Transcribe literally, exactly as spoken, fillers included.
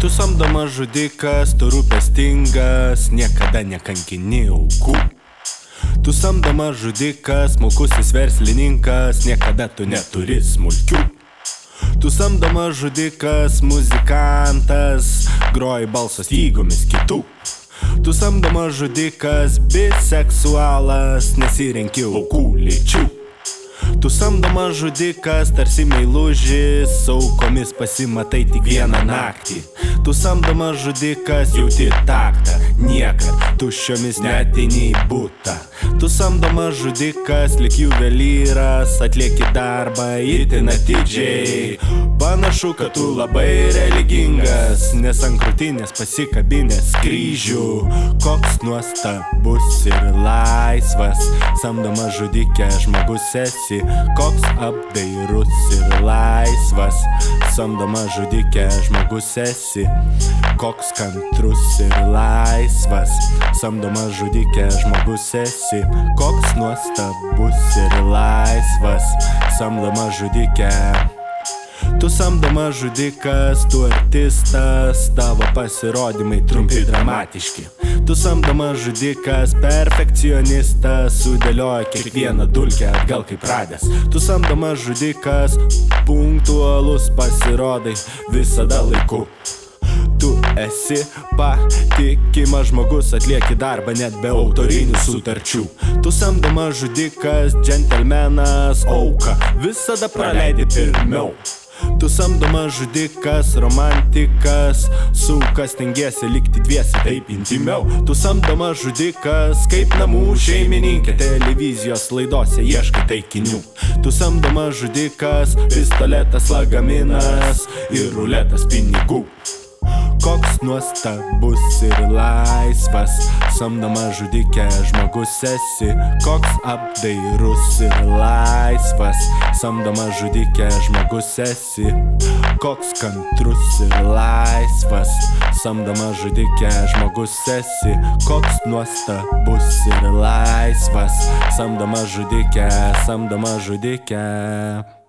Tu samdomas žudikas, tu rūpestingas, niekada nekankini aukų. Tu samdomas žudikas, smulkusis verslininkas, niekada tu neturi smulkių. Tu samdomas žudikas, muzikantas, groji balso stygomis kitų. Tu samdomas žudikas, biseksualas, nesirenki aukų lyčių. Tu samdomas žudikas, tarsi meilužis, aukomis pasimatai tik vieną naktį. Tu samdomas žudikas, jauti taktą, niekad tuščiomis neateini į butą. Tu samdomas žudikas, lyg juvelyras, atlieki darbą itin atidžiai. Panašu, kad tu labai religingas, nes ant krūtinės pasikabinęs kryžių. Koks nuostabus ir laisvas, samdomas žudikė žmogus esi. Koks apdairus ir laisvas, samdomas žudikė žmogus esi. Koks kantrus ir laisvas, samdomas žudikė žmogus esi. Koks nuostabus ir laisvas, samdomas žudikė. Tu samdomas žudikas, tu artistas, tavo pasirodymai trumpi dramatiški. Tu samdomas žudikas, perfekcionistas, sudėlioja kiekvieną dulkę atgal kaip radęs. Tu samdomas žudikas, punktualus pasirodai visada laiku. Tu esi patikimas žmogus, atlieki darbą net be autorinių sutarčių. Tu samdomas žudikas, džentelmenas, auka, visada praleidi pirmiau. Tu samdomas žudikas, romantikas, su kas stengiesi likti dviesi taip intimiau. Tu samdomas žudikas, kaip namų šeimininkė, televizijos laidose ieškai taikinių. Tu samdomas žudikas, pistoletas, lagaminas ir ruletas pinigų. Koks nuostabus ir laisvas, samdomas žudikė žmogus esi. Koks apdairus ir laisvas, samdomas žudikė žmogus esi. Koks kantrus ir laisvas, samdomas žudikė žmogus esi. Koks nuostabus ir laisvas, samdomas žudikė, samdomas žudikė.